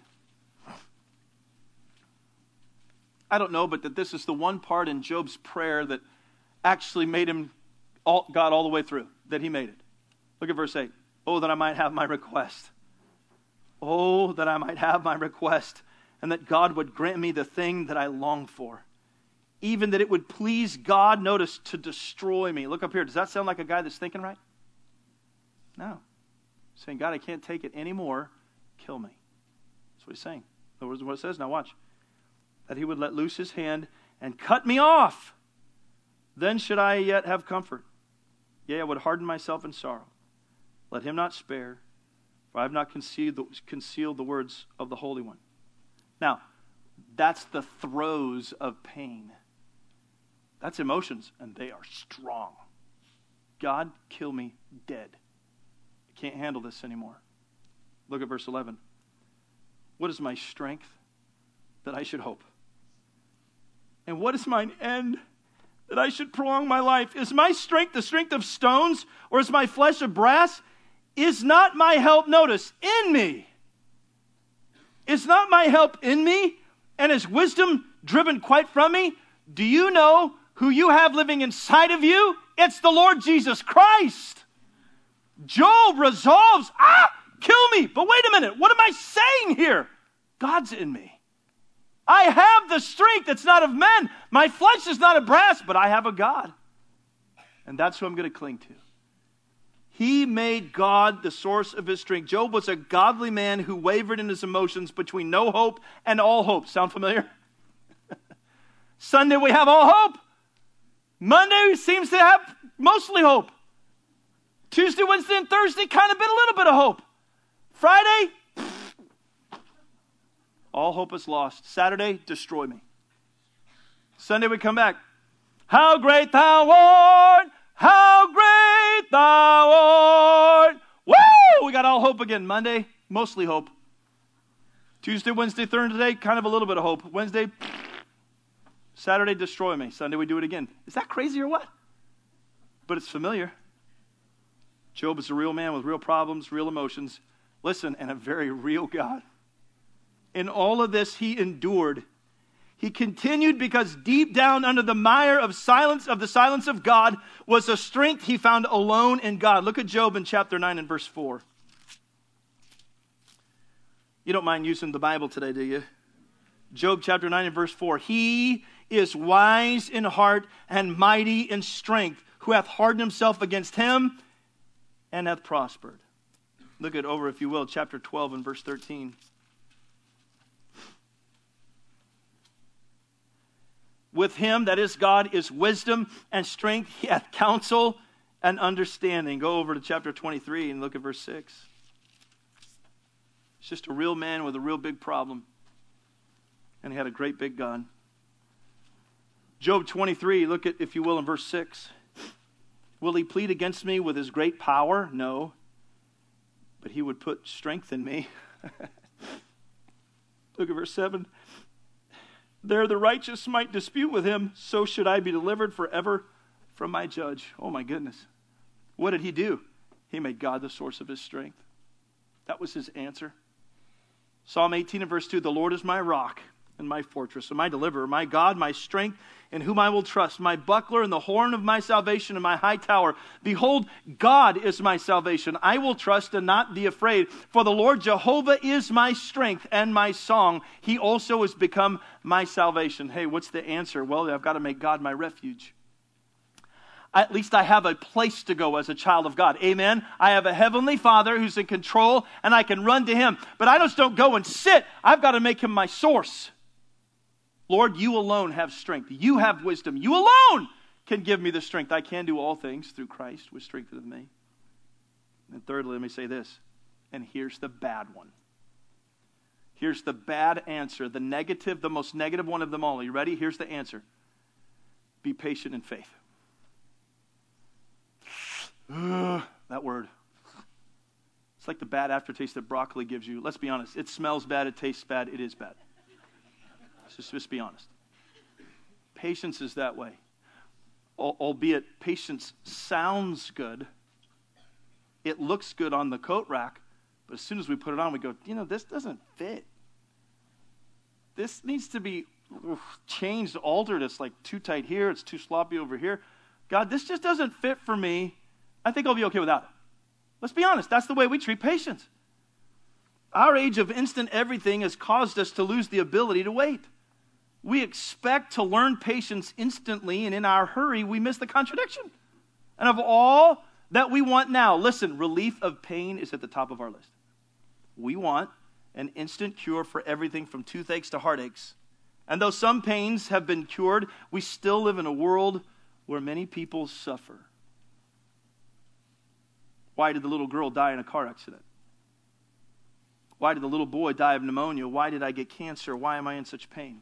[SPEAKER 1] I don't know, but that this is the one part in Job's prayer that actually made him God all the way through, that he made it. Look at verse 8. Oh, that I might have my request. Oh, that I might have my request, and that God would grant me the thing that I long for. Even that it would please God, notice, to destroy me. Look up here. Does that sound like a guy that's thinking right? No. Saying, God, I can't take it anymore. Kill me. That's what he's saying. In other words, what it says. Now watch. That he would let loose his hand and cut me off. Then should I yet have comfort. Yea, I would harden myself in sorrow. Let him not spare, for I have not concealed the words of the Holy One. Now, that's the throes of pain. That's emotions, and they are strong. God, kill me dead. can't handle this anymore. Look at verse 11. What is my strength that I should hope? And what is mine end that I should prolong my life? Is my strength the strength of stones, or is my flesh of brass? Is not my help, notice, in me? Is not my help in me? And is wisdom driven quite from me? Do you know who you have living inside of you? It's the Lord Jesus Christ. Job resolves, kill me. But wait a minute, what am I saying here? God's in me. I have the strength that's not of men. My flesh is not of brass, but I have a God. And that's who I'm going to cling to. He made God the source of his strength. Job was a godly man who wavered in his emotions between no hope and all hope. Sound familiar? Sunday we have all hope. Monday seems to have mostly hope. Tuesday, Wednesday, and Thursday kind of been a little bit of hope. Friday, all hope is lost. Saturday, destroy me. Sunday we come back. How great thou art! How great thou art! Woo! We got all hope again. Monday, mostly hope. Tuesday, Wednesday, Thursday, kind of a little bit of hope. Wednesday, Saturday, destroy me. Sunday, we do it again. Is that crazy or what? But it's familiar. Job is a real man with real problems, real emotions. Listen, and a very real God. In all of this, he endured. He continued because deep down under the mire of the silence of God, was a strength he found alone in God. Look at Job in chapter 9 and verse 4. You don't mind using the Bible today, do you? Job chapter 9 and verse 4. He is wise in heart and mighty in strength, who hath hardened himself against him and hath prospered. Look at over, if you will, chapter 12 and verse 13. With him, that is God, is wisdom and strength. He hath counsel and understanding. Go over to chapter 23 and look at verse 6. It's just a real man with a real big problem. And he had a great big God. Job 23, look at, if you will, in verse 6. Will he plead against me with his great power? No. But he would put strength in me. Look at verse 7. There the righteous might dispute with him, so should I be delivered forever from my judge. Oh my goodness. What did he do? He made God the source of his strength. That was his answer. Psalm 18 and verse 2, the Lord is my rock and my fortress and my deliverer, my God, my strength, in whom I will trust, my buckler and the horn of my salvation and my high tower. Behold, God is my salvation. I will trust and not be afraid. For the Lord Jehovah is my strength and my song. He also has become my salvation. Hey, what's the answer? Well, I've got to make God my refuge. At least I have a place to go as a child of God. Amen. I have a heavenly Father who's in control and I can run to him. But I just don't go and sit. I've got to make him my source. Lord, you alone have strength. You have wisdom. You alone can give me the strength. I can do all things through Christ, which strengtheneth me. And thirdly, let me say this. And here's the bad one. Here's the bad answer. The negative, the most negative one of them all. Are you ready? Here's the answer. Be patient in faith. That word. It's like the bad aftertaste that broccoli gives you. Let's be honest. It smells bad. It tastes bad. It is bad. Let's just be honest. Patience is that way. Albeit patience sounds good. It looks good on the coat rack. But as soon as we put it on, we go, this doesn't fit. This needs to be changed, altered. It's like too tight here. It's too sloppy over here. God, this just doesn't fit for me. I think I'll be okay without it. Let's be honest. That's the way we treat patience. Our age of instant everything has caused us to lose the ability to wait. We expect to learn patience instantly, and in our hurry, we miss the contradiction. And of all that we want now, listen, relief of pain is at the top of our list. We want an instant cure for everything from toothaches to heartaches. And though some pains have been cured, we still live in a world where many people suffer. Why did the little girl die in a car accident? Why did the little boy die of pneumonia? Why did I get cancer? Why am I in such pain?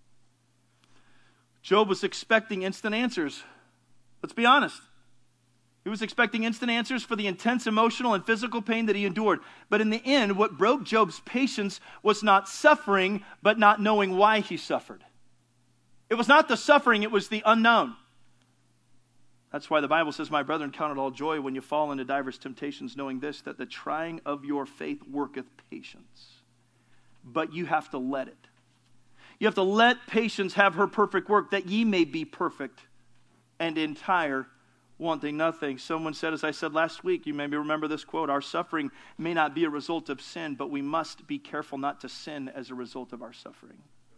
[SPEAKER 1] Job was expecting instant answers. Let's be honest. He was expecting instant answers for the intense emotional and physical pain that he endured. But in the end, what broke Job's patience was not suffering, but not knowing why he suffered. It was not the suffering, it was the unknown. That's why the Bible says, my brethren, count it all joy when you fall into diverse temptations, knowing this, that the trying of your faith worketh patience. But you have to let it. You have to let patience have her perfect work, that ye may be perfect and entire, wanting nothing. Someone said, as I said last week, you maybe remember this quote, our suffering may not be a result of sin, but we must be careful not to sin as a result of our suffering.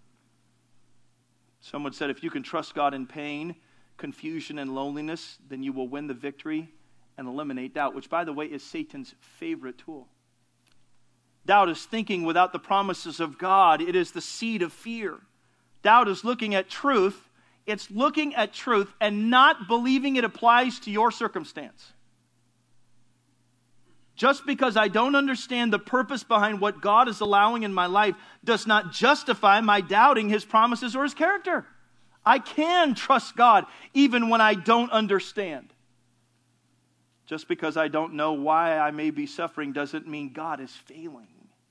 [SPEAKER 1] Someone said, if you can trust God in pain, confusion, and loneliness, then you will win the victory and eliminate doubt, which, by the way, is Satan's favorite tool. Doubt is thinking without the promises of God. It is the seed of fear. Doubt is looking at truth. It's looking at truth and not believing it applies to your circumstance. Just because I don't understand the purpose behind what God is allowing in my life does not justify my doubting His promises or His character. I can trust God even when I don't understand. Just because I don't know why I may be suffering doesn't mean God is failing.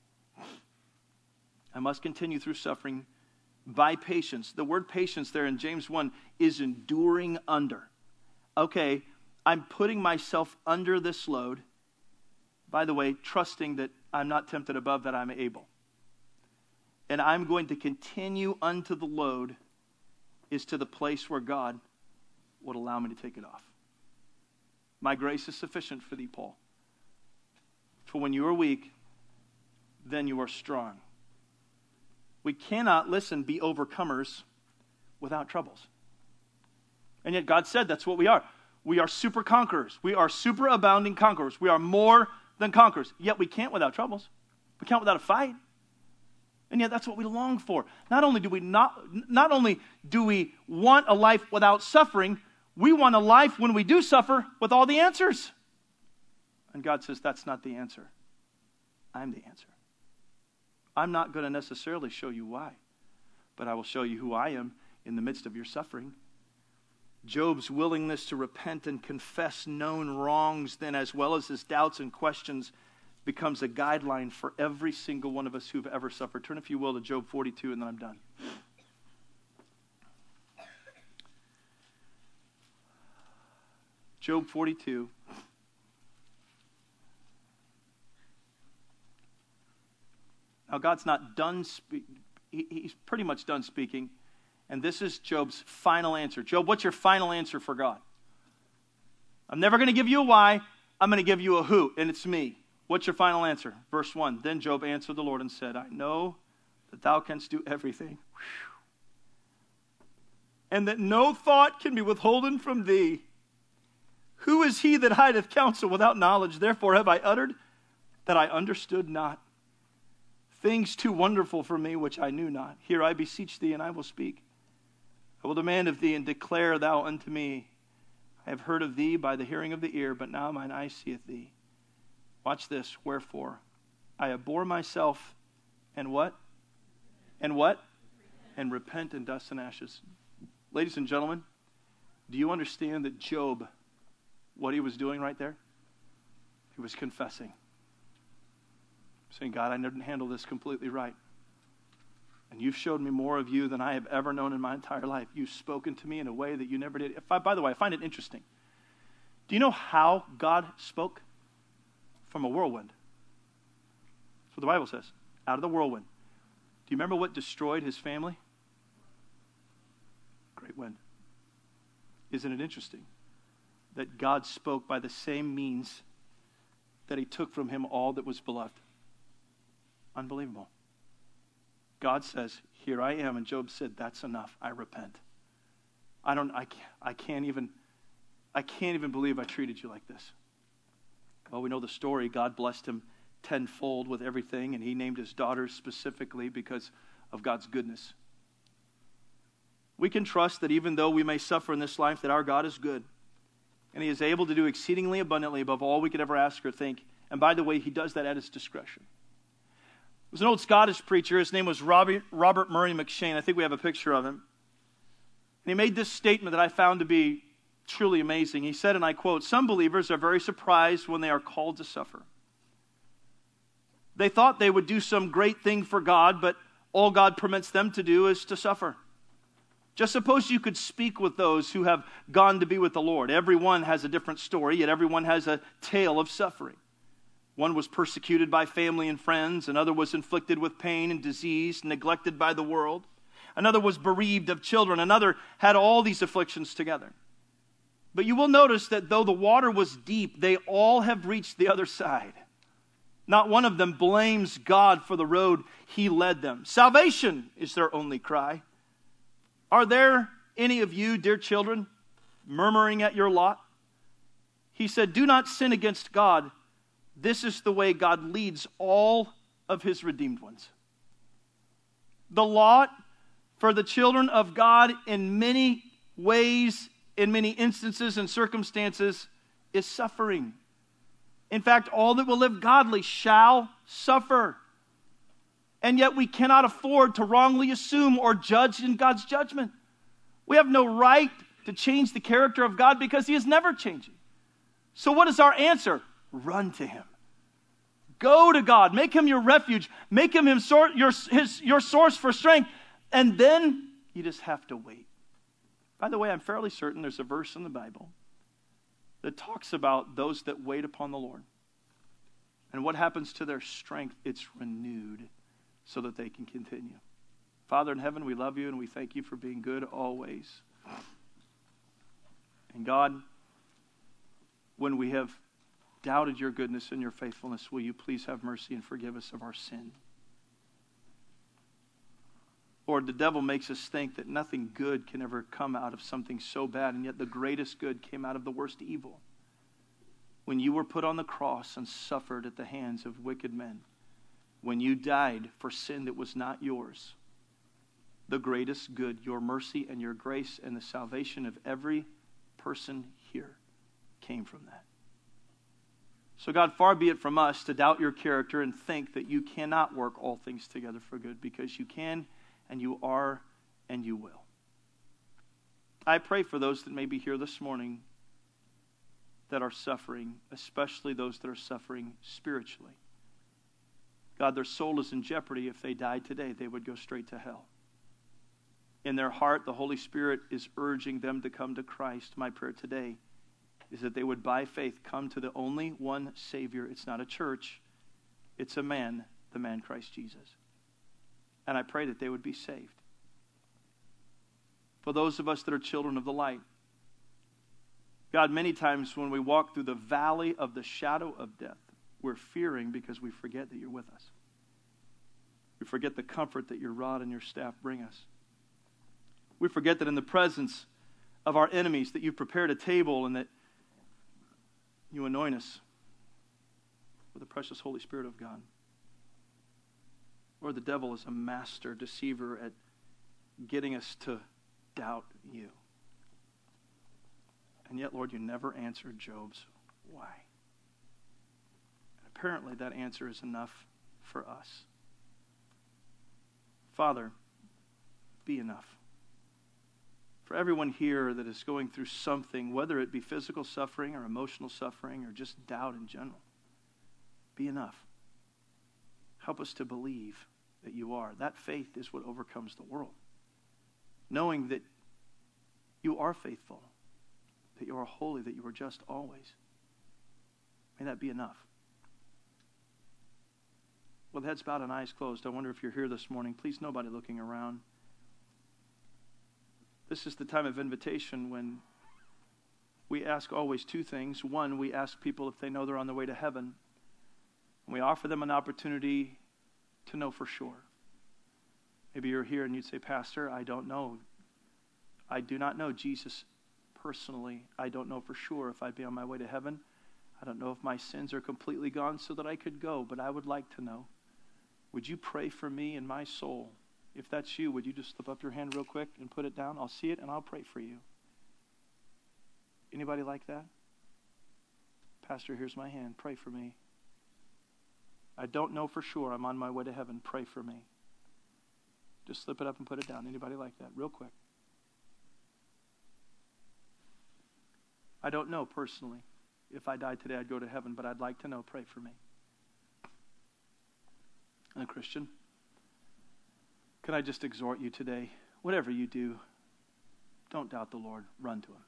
[SPEAKER 1] I must continue through suffering by patience. The word patience there in James 1 is enduring under. Okay, I'm putting myself under this load. By the way, trusting that I'm not tempted above that I'm able. And I'm going to continue unto the load is to the place where God would allow me to take it off. My grace is sufficient for thee, Paul. For when you are weak, then you are strong. We cannot, be overcomers without troubles. And yet God said that's what we are. We are super conquerors. We are super abounding conquerors. We are more than conquerors. Yet we can't without troubles. We can't without a fight. And yet that's what we long for. Not only do we want a life without suffering, we want a life when we do suffer with all the answers. And God says that's not the answer. I'm the answer. I'm not going to necessarily show you why, but I will show you who I am in the midst of your suffering. Job's willingness to repent and confess known wrongs then, as well as his doubts and questions, becomes a guideline for every single one of us who've ever suffered. Turn, if you will, to Job 42, and then I'm done. Job 42. Now, God's not done speaking. He's pretty much done speaking. And this is Job's final answer. Job, what's your final answer for God? I'm never going to give you a why. I'm going to give you a who, and it's me. What's your final answer? Verse 1. Then Job answered the Lord and said, I know that thou canst do everything, and that no thought can be withholden from thee. Who is he that hideth counsel without knowledge? Therefore have I uttered that I understood not. Things too wonderful for me which I knew not. Here I beseech thee, and I will speak. I will demand of thee, and declare thou unto me. I have heard of thee by the hearing of the ear, but now mine eye seeth thee. Watch this. Wherefore, I abhor myself, and what? And what? And repent in dust and ashes. Ladies and gentlemen, do you understand that Job, what he was doing right there? He was confessing. Saying, God, I didn't handle this completely right. And you've showed me more of you than I have ever known in my entire life. You've spoken to me in a way that you never did. By the way, I find it interesting. Do you know how God spoke? From a whirlwind. That's what the Bible says. Out of the whirlwind. Do you remember what destroyed his family? Great wind. Isn't it interesting that God spoke by the same means that he took from him all that was beloved? Unbelievable. God says, here I am. And Job said, that's enough. I repent. I can't even believe I treated you like this. Well, we know the story. God blessed him tenfold with everything, and he named his daughters specifically because of God's goodness. We can trust that even though we may suffer in this life, that our God is good, and he is able to do exceedingly abundantly above all we could ever ask or think. And by the way, he does that at his discretion. There was an old Scottish preacher. His name was Robert Murray McShane. I think we have a picture of him. And he made this statement that I found to be truly amazing. He said, and I quote, "Some believers are very surprised when they are called to suffer. They thought they would do some great thing for God, but all God permits them to do is to suffer. Just suppose you could speak with those who have gone to be with the Lord. Everyone has a different story, yet everyone has a tale of suffering. One was persecuted by family and friends. Another was inflicted with pain and disease, neglected by the world. Another was bereaved of children. Another had all these afflictions together. But you will notice that though the water was deep, they all have reached the other side. Not one of them blames God for the road he led them. Salvation is their only cry. Are there any of you, dear children, murmuring at your lot?" He said, "Do not sin against God. This is the way God leads all of his redeemed ones." The lot for the children of God in many ways, in many instances and circumstances, is suffering. In fact, all that will live godly shall suffer. And yet we cannot afford to wrongly assume or judge in God's judgment. We have no right to change the character of God because he is never changing. So what is our answer? Run to him. Go to God. Make him your refuge. Make him your source for strength. And then you just have to wait. By the way, I'm fairly certain there's a verse in the Bible that talks about those that wait upon the Lord. And what happens to their strength? It's renewed so that they can continue. Father in heaven, we love you and we thank you for being good always. And God, when we have doubted your goodness and your faithfulness, will you please have mercy and forgive us of our sin? Lord, the devil makes us think that nothing good can ever come out of something so bad, and yet the greatest good came out of the worst evil. When you were put on the cross and suffered at the hands of wicked men, when you died for sin that was not yours, the greatest good, your mercy and your grace and the salvation of every person here came from that. So God, far be it from us to doubt your character and think that you cannot work all things together for good, because you can and you are and you will. I pray for those that may be here this morning that are suffering, especially those that are suffering spiritually. God, their soul is in jeopardy. If they died today, they would go straight to hell. In their heart, the Holy Spirit is urging them to come to Christ. My prayer today is that they would, by faith, come to the only one Savior. It's not a church. It's a man, the man Christ Jesus. And I pray that they would be saved. For those of us that are children of the light, God, many times when we walk through the valley of the shadow of death, we're fearing because we forget that you're with us. We forget the comfort that your rod and your staff bring us. We forget that in the presence of our enemies that you've prepared a table and that you anoint us with the precious Holy Spirit of God. Or the devil is a master deceiver at getting us to doubt you. And yet, Lord, you never answered Job's why. And apparently that answer is enough for us. Father, be enough. For everyone here that is going through something, whether it be physical suffering or emotional suffering or just doubt in general, be enough. Help us to believe that you are. That faith is what overcomes the world. Knowing that you are faithful, that you are holy, that you are just always. May that be enough. With heads bowed and eyes closed, I wonder if you're here this morning. Please, nobody looking around. This is the time of invitation when we ask always two things. One, we ask people if they know they're on their way to heaven. And we offer them an opportunity to know for sure. Maybe you're here and you'd say, Pastor, I don't know. I do not know Jesus personally. I don't know for sure if I'd be on my way to heaven. I don't know if my sins are completely gone so that I could go, but I would like to know. Would you pray for me and my soul? If that's you, would you just slip up your hand real quick and put it down? I'll see it and I'll pray for you. Anybody like that? Pastor, here's my hand. Pray for me. I don't know for sure I'm on my way to heaven. Pray for me. Just slip it up and put it down. Anybody like that? Real quick. I don't know personally if I died today I'd go to heaven, but I'd like to know. Pray for me. And Christian, can I just exhort you today, whatever you do, don't doubt the Lord. Run to him.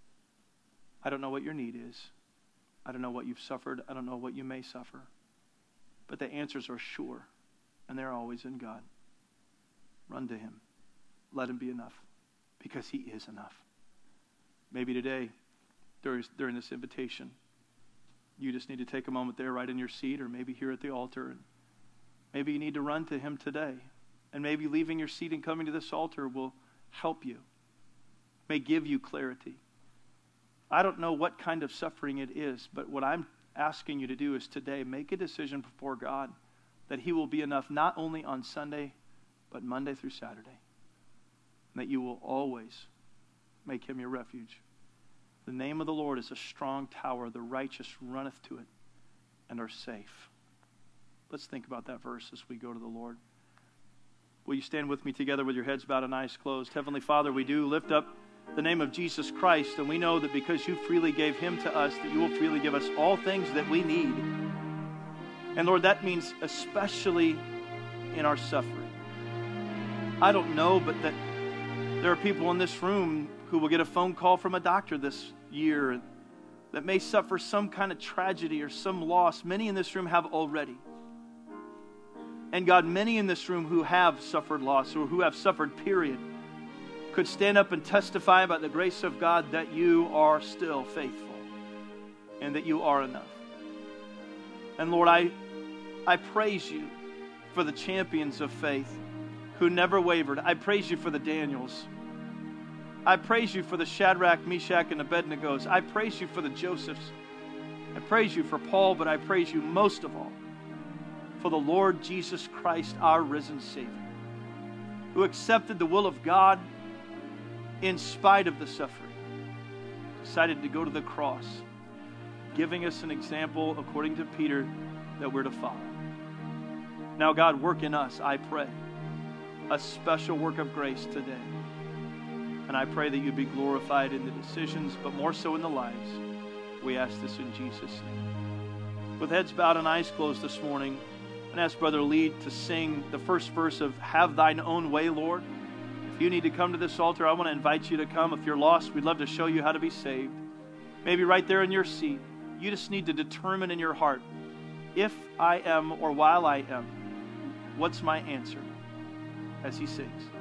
[SPEAKER 1] I don't know what your need is. I don't know what you've suffered. I don't know what you may suffer. But the answers are sure, and they're always in God. Run to him. Let him be enough, because he is enough. Maybe today, during this invitation, you just need to take a moment there right in your seat, or maybe here at the altar. And maybe you need to run to him today. And maybe leaving your seat and coming to this altar will help you, may give you clarity. I don't know what kind of suffering it is, but what I'm asking you to do is today make a decision before God that he will be enough not only on Sunday, but Monday through Saturday. And that you will always make him your refuge. The name of the Lord is a strong tower. The righteous runneth to it and are safe. Let's think about that verse as we go to the Lord. Will you stand with me together with your heads bowed and eyes closed? Heavenly Father, we do lift up the name of Jesus Christ, and we know that because you freely gave him to us, that you will freely give us all things that we need. And Lord, that means especially in our suffering. I don't know, but that there are people in this room who will get a phone call from a doctor this year that may suffer some kind of tragedy or some loss. Many in this room have already. And God, many in this room who have suffered loss or who have suffered, period, could stand up and testify about the grace of God that you are still faithful and that you are enough. And Lord, I praise you for the champions of faith who never wavered. I praise you for the Daniels. I praise you for the Shadrach, Meshach, and Abednegos. I praise you for the Josephs. I praise you for Paul, but I praise you most of all for the Lord Jesus Christ, our risen Savior, who accepted the will of God in spite of the suffering, decided to go to the cross, giving us an example, according to Peter, that we're to follow. Now, God, work in us, I pray, a special work of grace today. And I pray that you'd be glorified in the decisions, but more so in the lives. We ask this in Jesus' name. With heads bowed and eyes closed this morning, I'm going to ask Brother Lee to sing the first verse of Have Thine Own Way, Lord. If you need to come to this altar, I want to invite you to come. If you're lost, we'd love to show you how to be saved. Maybe right there in your seat, you just need to determine in your heart, if I am or while I am, what's my answer as he sings.